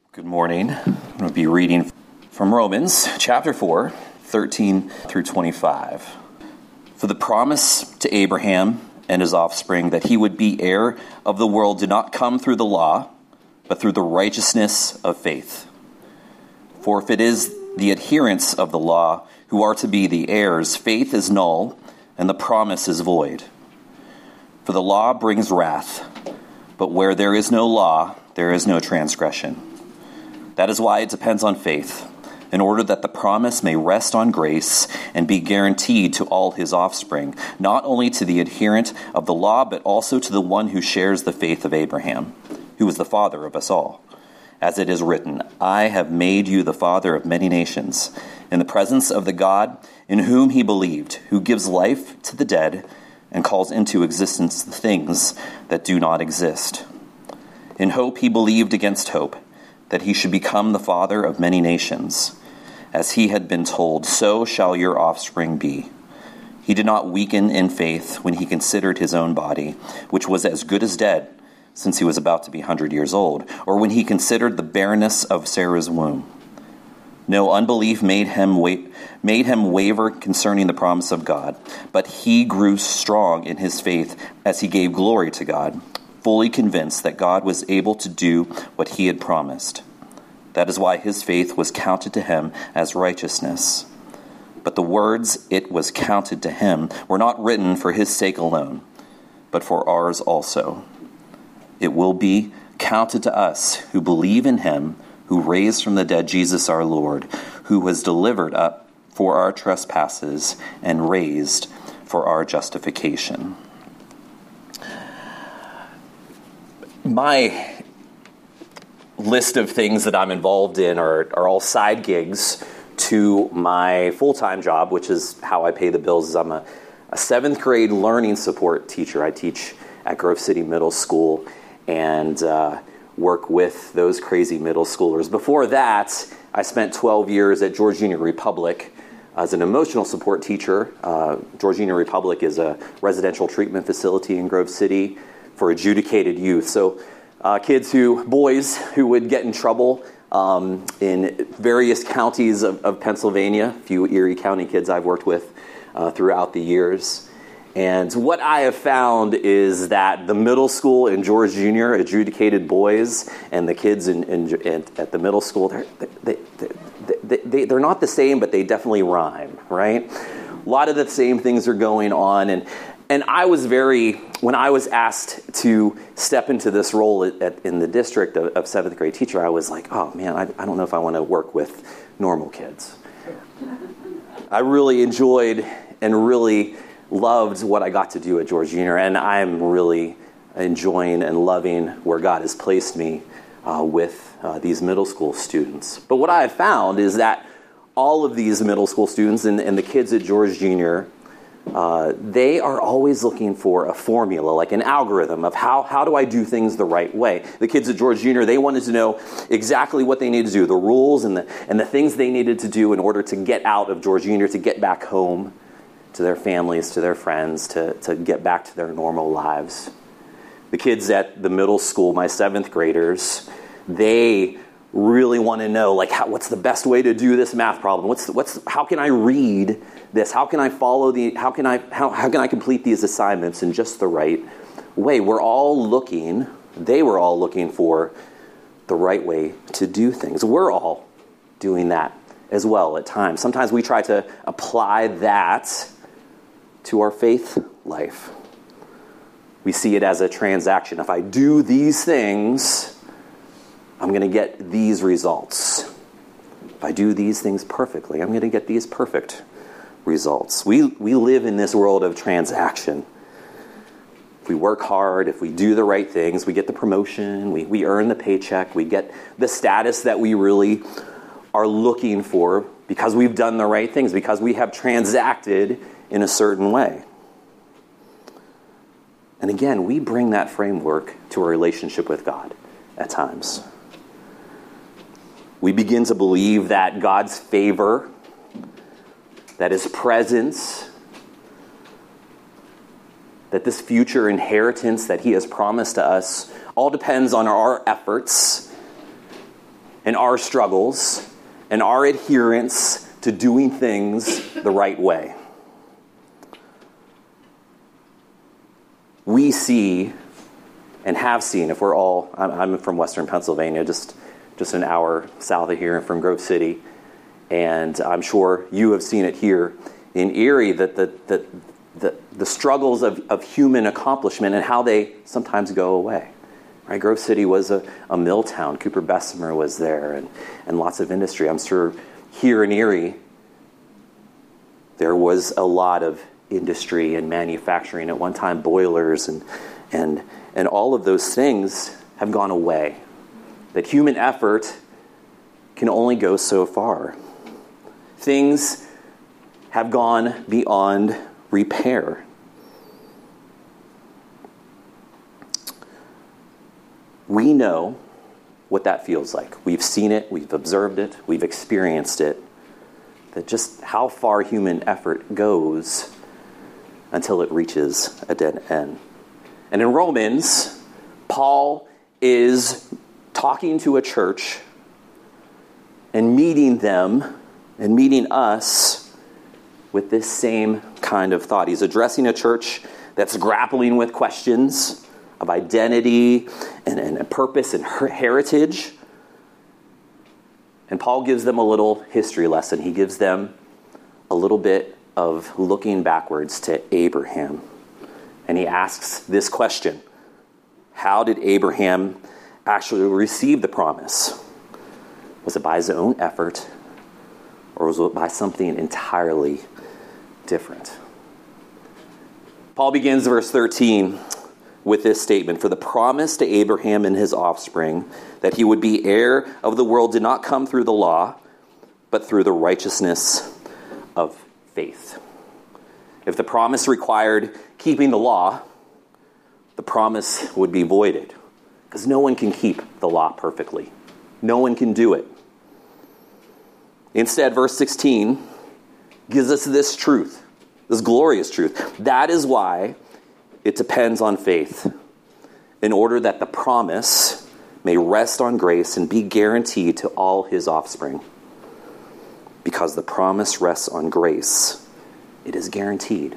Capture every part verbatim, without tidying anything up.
Good morning. I'm going to be reading from Romans chapter four, thirteen through twenty-five. For the promise to Abraham and his offspring that he would be heir of the world did not come through the law, but through the righteousness of faith. For if it is the adherents of the law who are to be the heirs, faith is null and the promise is void. For the law brings wrath, but where there is no law, there is no transgression. That is why it depends on faith, in order that the promise may rest on grace and be guaranteed to all his offspring, not only to the adherent of the law, but also to the one who shares the faith of Abraham, who is the father of us all. As it is written, I have made you the father of many nations, in the presence of the God in whom he believed, who gives life to the dead and calls into existence the things that do not exist. In hope he believed against hope, that he should become the father of many nations. As he had been told, so shall your offspring be. He did not weaken in faith when he considered his own body, which was as good as dead, since he was about to be a hundred years old, or when he considered the barrenness of Sarah's womb. No unbelief made him wa- made him waver concerning the promise of God, but he grew strong in his faith as he gave glory to God, fully convinced that God was able to do what he had promised. That is why his faith was counted to him as righteousness. But the words, "it was counted to him," were not written for his sake alone, but for ours also. It will be counted to us who believe in him who raised from the dead Jesus our Lord, who was delivered up for our trespasses and raised for our justification. My list of things that I'm involved in are, are all side gigs to my full-time job, which is how I pay the bills. Is I'm a, a seventh grade learning support teacher. I teach at Grove City Middle School and uh, work with those crazy middle schoolers. Before that, I spent twelve years at George Union Republic as an emotional support teacher. Uh, George Union Republic is a residential treatment facility in Grove City for adjudicated youth. So uh, kids who, boys who would get in trouble um, in various counties of, of Pennsylvania, a few Erie County kids I've worked with uh, throughout the years. And what I have found is that the middle school in George Junior adjudicated boys and the kids in, in, in, at the middle school, they're, they, they, they, they, they're not the same, but they definitely rhyme, right? A lot of the same things are going on. And And I was very, when I was asked to step into this role at, at, in the district of, of seventh grade teacher, I was like, oh man, I, I don't know if I want to work with normal kids. I really enjoyed and really loved what I got to do at George Junior, and I'm really enjoying and loving where God has placed me uh, with uh, these middle school students. But what I have found is that all of these middle school students and, and the kids at George Junior, Uh, they are always looking for a formula, like an algorithm of how, how do I do things the right way. The kids at George Junior, they wanted to know exactly what they needed to do, the rules and the and the things they needed to do in order to get out of George Junior, to get back home to their families, to their friends, to, to get back to their normal lives. The kids at the middle school, my seventh graders, they really want to know, like, how, what's the best way to do this math problem? What's what's how can I read this? How can I follow the? How can I how how can I complete these assignments in just the right way? We're all looking. They were all looking for the right way to do things. We're all doing that as well at times. Sometimes we try to apply that to our faith life. We see it as a transaction. If I do these things, I'm going to get these results. If I do these things perfectly, I'm going to get these perfect results. We we live in this world of transaction. If we work hard, if we do the right things, we get the promotion, we, we earn the paycheck, we get the status that we really are looking for because we've done the right things, because we have transacted in a certain way. And again, we bring that framework to our relationship with God at times. We begin to believe that God's favor, that his presence, that this future inheritance that he has promised to us all depends on our efforts and our struggles and our adherence to doing things the right way. We see and have seen, if we're all, I'm, I'm from Western Pennsylvania, just, just an hour south of here from Grove City, and I'm sure you have seen it here in Erie, that the, the, the, the struggles of, of human accomplishment and how they sometimes go away. Right? Grove City was a, a mill town. Cooper Bessemer was there, and, and lots of industry. I'm sure here in Erie, there was a lot of industry and manufacturing at one time, boilers and and and all of those things have gone away. That human effort can only go so far. Things have gone beyond repair. We know what that feels like. We've seen it, we've observed it, we've experienced it. That just how far human effort goes until it reaches a dead end. And in Romans, Paul is talking to a church and meeting them and meeting us with this same kind of thought. He's addressing a church that's grappling with questions of identity and, and purpose and heritage. And Paul gives them a little history lesson. He gives them a little bit of looking backwards to Abraham. And he asks this question: how did Abraham actually receive the promise? Was it by his own effort, or was it by something entirely different? Paul begins verse thirteen with this statement: for the promise to Abraham and his offspring that he would be heir of the world did not come through the law, but through the righteousness of faith. If the promise required keeping the law, the promise would be voided, because no one can keep the law perfectly. No one can do it. Instead, verse sixteen gives us this truth, this glorious truth. That is why it depends on faith, in order that the promise may rest on grace and be guaranteed to all his offspring. Because the promise rests on grace, it is guaranteed.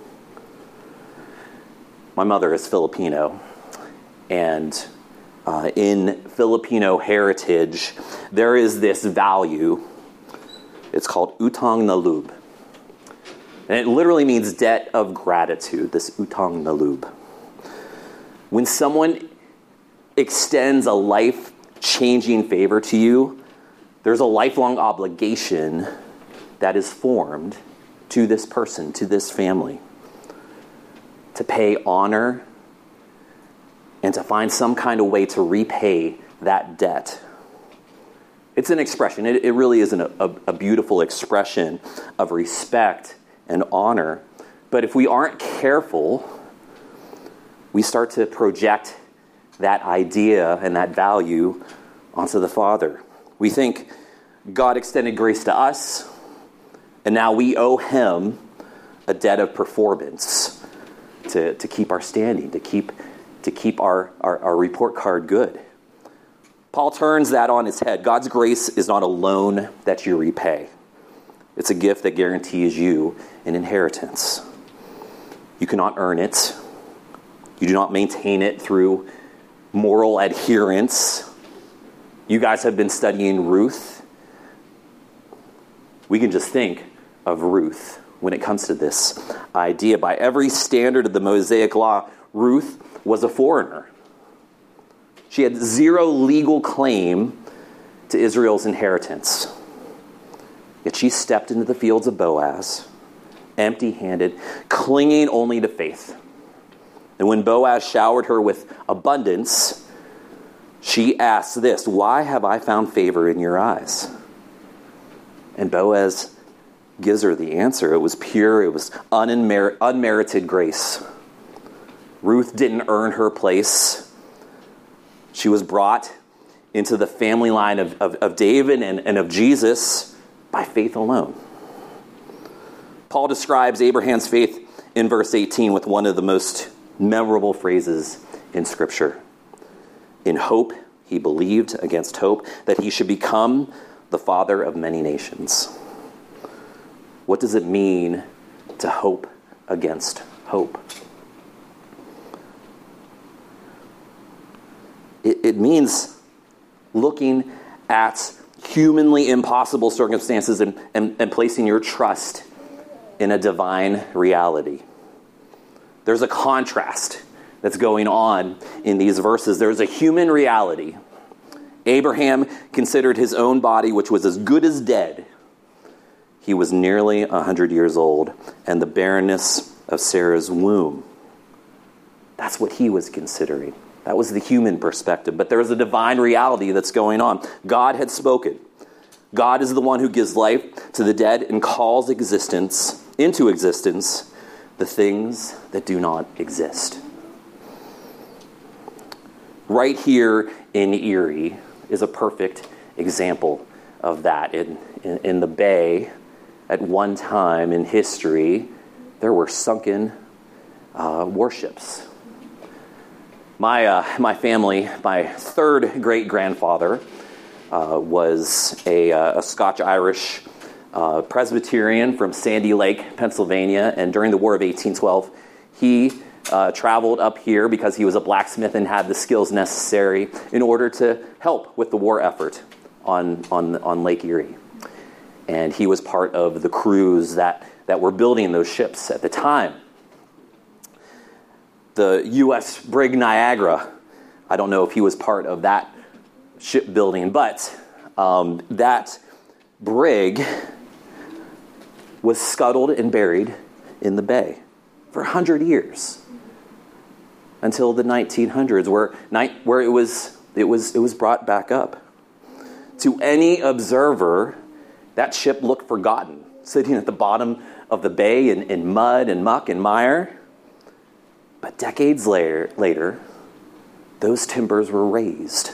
My mother is Filipino, and uh, in Filipino heritage, there is this value. It's called utang na loob. And it literally means debt of gratitude, this utang na loob. When someone extends a life-changing favor to you, there's a lifelong obligation that is formed to this person, to this family, to pay honor and to find some kind of way to repay that debt. It's an expression. It, it really is an, a, a beautiful expression of respect and honor. But if we aren't careful, we start to project that idea and that value onto the Father. We think God extended grace to us, and now we owe him a debt of performance to, to keep our standing, to keep to keep our, our, our report card good. Paul turns that on its head. God's grace is not a loan that you repay. It's a gift that guarantees you an inheritance. You cannot earn it. You do not maintain it through moral adherence. You guys have been studying Ruth. We can just think of Ruth when it comes to this idea. By every standard of the Mosaic law, Ruth was a foreigner. She had zero legal claim to Israel's inheritance. Yet she stepped into the fields of Boaz, empty-handed, clinging only to faith. And when Boaz showered her with abundance, she asked this: why have I found favor in your eyes? And Boaz gives her the answer. It was pure, it was unmer- unmerited grace. Ruth didn't earn her place. She was brought into the family line of, of, of David and, and of Jesus by faith alone. Paul describes Abraham's faith in verse eighteen with one of the most memorable phrases in Scripture. In hope, He believed against hope that he should become the father of many nations. What does it mean to hope against hope? It, it means looking at humanly impossible circumstances and, and, and placing your trust in a divine reality. There's a contrast that's going on in these verses. There's a human reality. Abraham considered his own body, which was as good as dead. He was nearly one hundred years old, and the barrenness of Sarah's womb. That's what he was considering. That was the human perspective. But there was a divine reality that's going on. God had spoken. God is the one who gives life to the dead and calls existence into existence the things that do not exist. Right here in Erie is a perfect example of that. In, in, in the bay, at one time in history, there were sunken uh, warships. My uh, my family, my third great-grandfather, uh, was a, uh, a Scotch-Irish uh, Presbyterian from Sandy Lake, Pennsylvania, and during the War of eighteen twelve, he uh, traveled up here because he was a blacksmith and had the skills necessary in order to help with the war effort on on, on Lake Erie. And he was part of the crews that, that were building those ships at the time. The U S brig Niagara, I don't know if he was part of that shipbuilding, but um, that brig was scuttled and buried in the bay for one hundred years until the nineteen hundreds, where where it was it was it was brought back up. To any observer, that ship looked forgotten, sitting at the bottom of the bay in, in mud and muck and mire. But decades later, later, those timbers were raised.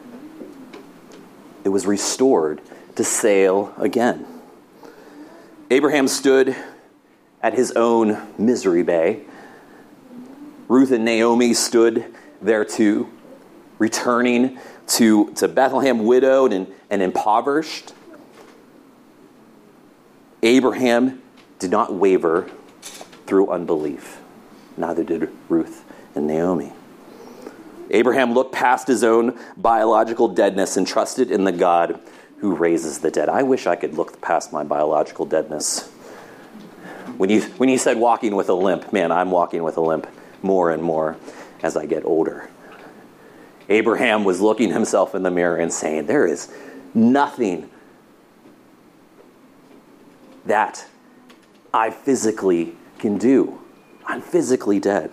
It was restored to sail again. Abraham stood at his own misery bay. Ruth and Naomi stood there too, returning to, to Bethlehem widowed and, and impoverished. Abraham did not waver through unbelief. Neither did Ruth and Naomi. Abraham looked past his own biological deadness and trusted in the God who raises the dead. I wish I could look past my biological deadness. When you, when you said walking with a limp, man, I'm walking with a limp more and more as I get older. Abraham was looking himself in the mirror and saying, there is nothing that I physically can do. I'm physically dead.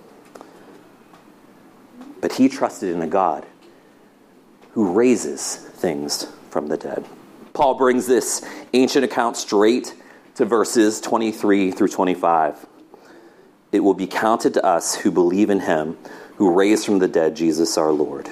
But he trusted in a God who raises things from the dead. Paul brings this ancient account straight to verses twenty-three through twenty-five. It will be counted to us who believe in him who raised from the dead Jesus our Lord.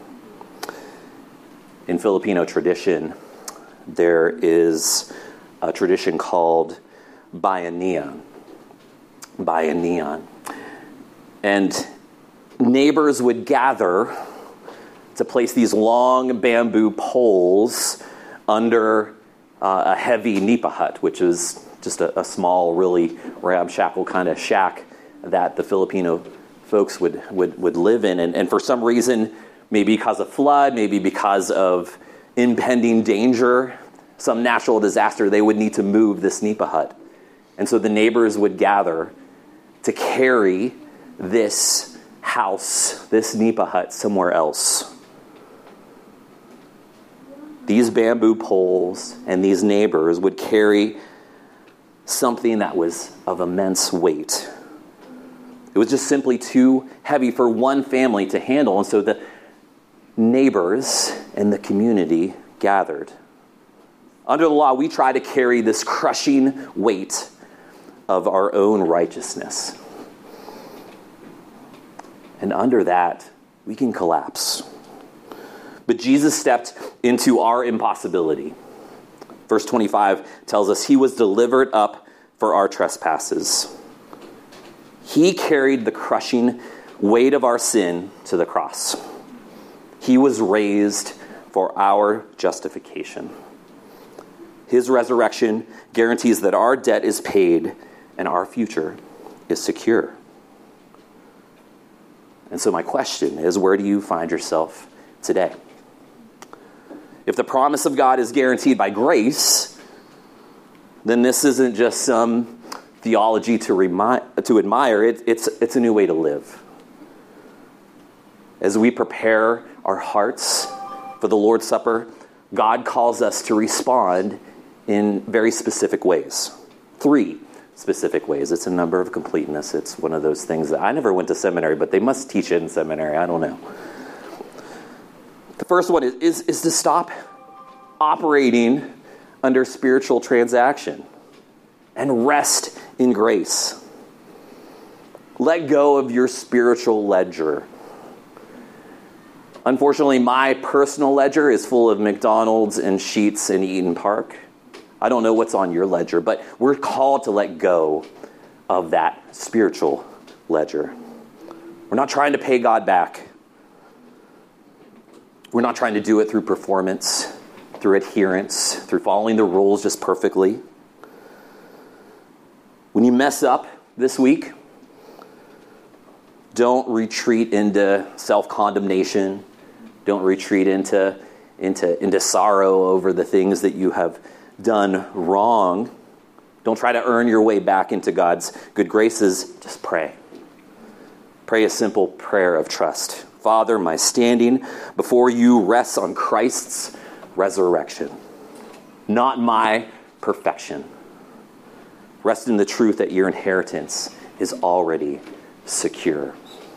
In Filipino tradition, there is a tradition called Bayanihan. Bayanihan. And neighbors would gather to place these long bamboo poles under uh, a heavy nipa hut, which is just a, a small, really ramshackle kind of shack that the Filipino folks would, would, would live in. And, and for some reason, maybe because of flood, maybe because of impending danger, some natural disaster, they would need to move this nipa hut. And so the neighbors would gather to carry this house, this nipa hut, somewhere else. These bamboo poles and these neighbors would carry something that was of immense weight. It was just simply too heavy for one family to handle, and so the neighbors and the community gathered. Under the law, we try to carry this crushing weight of our own righteousness. And under that, we can collapse. But Jesus stepped into our impossibility. Verse twenty-five tells us he was delivered up for our trespasses. He carried the crushing weight of our sin to the cross. He was raised for our justification. His resurrection guarantees that our debt is paid and our future is secure. And so my question is, where do you find yourself today? If the promise of God is guaranteed by grace, then this isn't just some theology to remi- to admire. It, it's, it's a new way to live. As we prepare our hearts for the Lord's Supper, God calls us to respond in very specific ways. Three specific ways. It's a number of completeness. It's one of those things that I never went to seminary, but they must teach it in seminary. I don't know. The first one is, is, is to stop operating under spiritual transaction and rest in grace. Let go of your spiritual ledger. Unfortunately, my personal ledger is full of McDonald's and Sheetz and Eaton Park. I don't know what's on your ledger, but we're called to let go of that spiritual ledger. We're not trying to pay God back. We're not trying to do it through performance, through adherence, through following the rules just perfectly. When you mess up this week, don't retreat into self-condemnation. Don't retreat into, into, into sorrow over the things that you have done wrong. Don't try to earn your way back into God's good graces. Just pray. Pray a simple prayer of trust. Father, my standing before you rests on Christ's resurrection, not my perfection. Rest in the truth that your inheritance is already secure.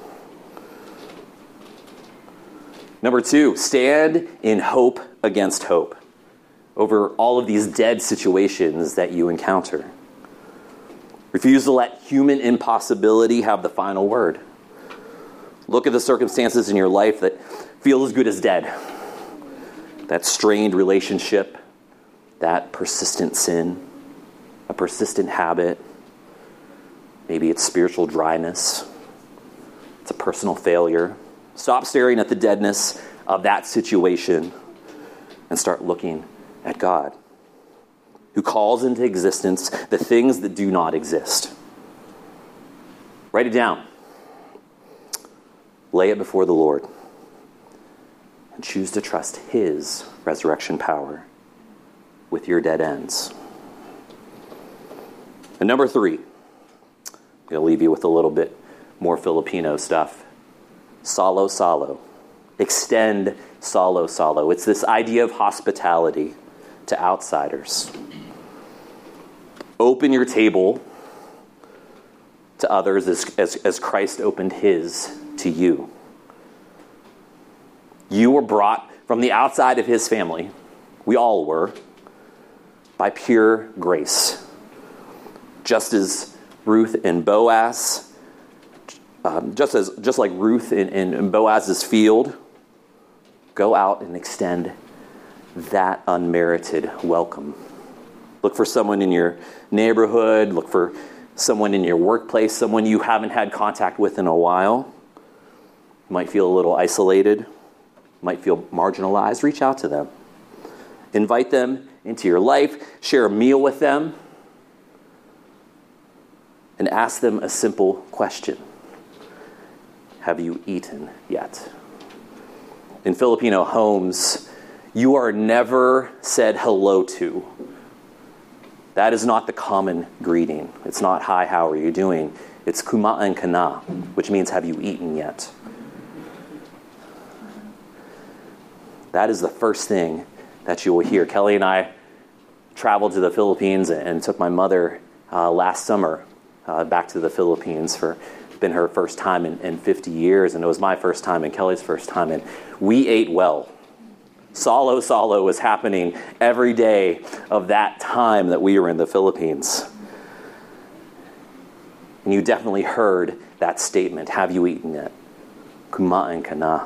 Number two, stand in hope against hope over all of these dead situations that you encounter. Refuse to let human impossibility have the final word. Look at the circumstances in your life that feel as good as dead. That strained relationship, that persistent sin, a persistent habit. Maybe it's spiritual dryness. It's a personal failure. Stop staring at the deadness of that situation and start looking at God, who calls into existence the things that do not exist. Write it down. Lay it before the Lord and choose to trust his resurrection power with your dead ends. And number three, I'm going to leave you with a little bit more Filipino stuff. Salo salo. Extend salo salo. It's this idea of hospitality to outsiders. Open your table to others as, as, as Christ opened his to you. You were brought from the outside of his family. We all were. By pure grace. Just as Ruth and Boaz, um, just as just like Ruth in, in, in Boaz's field, go out and extend that unmerited welcome. Look for someone in your neighborhood. Look for someone in your workplace, someone you haven't had contact with in a while. You might feel a little isolated. Might feel marginalized. Reach out to them. Invite them into your life. Share a meal with them. And ask them a simple question. Have you eaten yet? In Filipino homes, you are never said hello to. That is not the common greeting. It's not, hi, how are you doing? It's kumain ka na, which means, have you eaten yet? That is the first thing that you will hear. Kelly and I traveled to the Philippines and took my mother uh, last summer uh, back to the Philippines for been her first time in, in fifty years, and it was my first time and Kelly's first time, and we ate well. Salo Salo was happening every day of that time that we were in the Philippines. And you definitely heard that statement, have you eaten yet? Kumain ka na.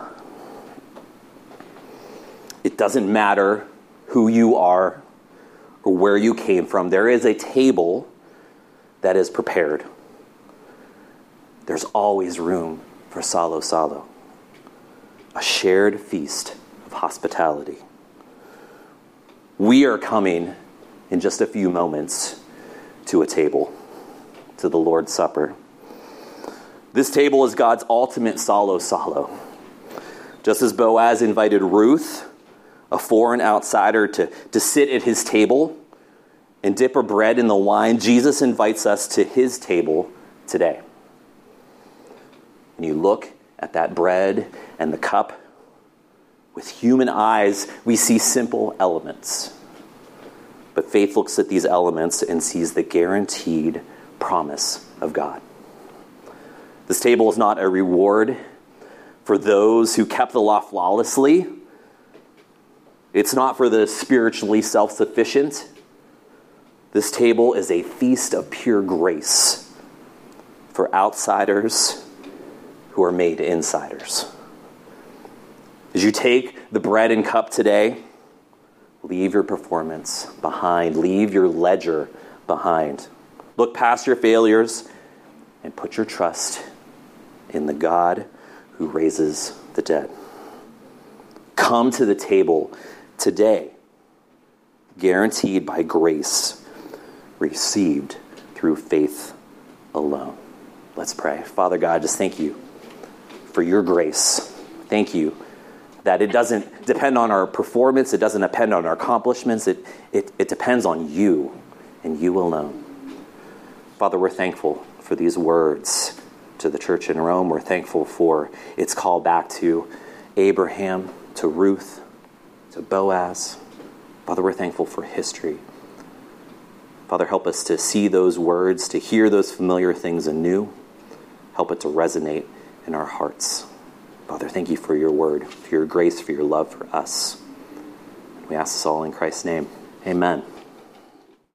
It doesn't matter who you are or where you came from. There is a table that is prepared. There's always room for Salo Salo. a shared feast of hospitality. We are coming in just a few moments to a table, to the Lord's Supper. This table is God's ultimate solo solo. Just as Boaz invited Ruth, a foreign outsider, to, to sit at his table and dip her bread in the wine, Jesus invites us to his table today. When you look at that bread and the cup, with human eyes, we see simple elements. But faith looks at these elements and sees the guaranteed promise of God. This table is not a reward for those who kept the law flawlessly. It's not for the spiritually self-sufficient. This table is a feast of pure grace for outsiders who are made insiders. As you take the bread and cup today, leave your performance behind. Leave your ledger behind. Look past your failures and put your trust in the God who raises the dead. Come to the table today, guaranteed by grace, received through faith alone. Let's pray. Father God, just thank you for your grace. Thank you that it doesn't depend on our performance. It doesn't depend on our accomplishments. It, it, it depends on you and you alone. Father, we're thankful for these words to the church in Rome. We're thankful for its call back to Abraham, to Ruth, to Boaz. Father, we're thankful for history. Father, help us to see those words, to hear those familiar things anew. Help it to resonate in our hearts. Father, thank you for your word, for your grace, for your love for us. We ask this all in Christ's name. Amen.